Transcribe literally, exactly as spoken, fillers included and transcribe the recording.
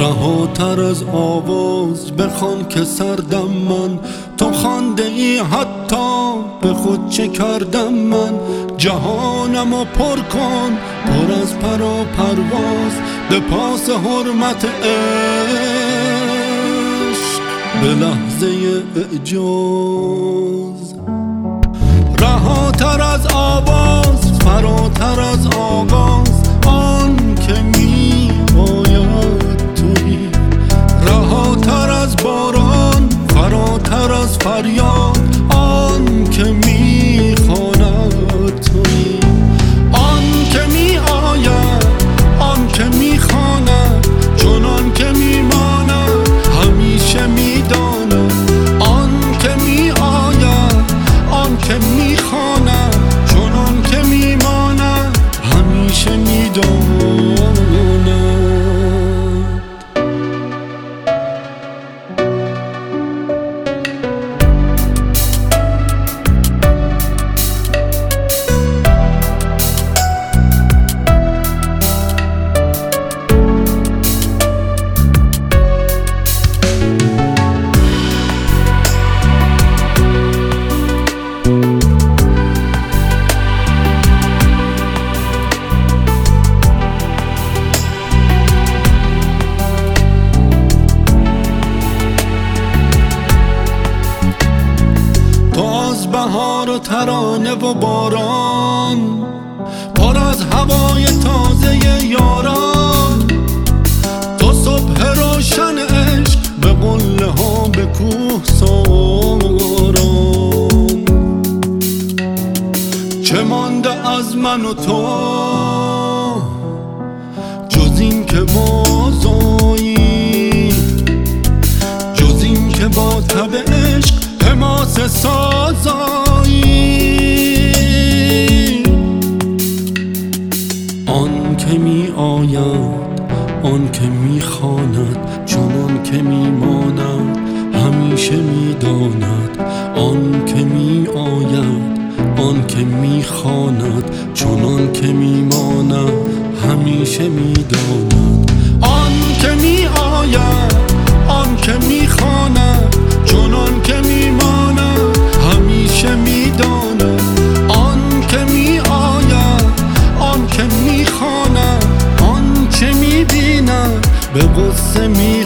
رهاتر از آواز بخوان که سردم من، تو خوانده ای حتی به خود چه کردم من. جهانمو پر کن پر از پر و پرواز، به پاس حرمت عشق به لحظه اعجاز. رهاتر از آواز فراتر از آغاز، آن که می باید توی. رهاتر از باران فراتر از فریاد، آن که می خواند توی. آن که می آید آن که می خواند، چنان که می ماند همیشه می داند. آن که می آید آن که می خواند، چنان که می ماند همیشه می داند. بهار و ترانه و باران، پر از هوای تازه یاران. تو صبح روشن عشق به قله ها به کوه ساران. چه مانده از من و تو جز این که بازایی، جز این که با تب عشق حماس سازایی. آن که می آید آن که می خواند، چنان که می ماند همیشه می داند. آن که می آید آن که می خواند، چنان که می ماند همیشه می داند. آن که می آید آن که می خواند، چنان که می ماند همیشه می داند. آن که می آید آن که می خواند، آن چه می بیند به قصه می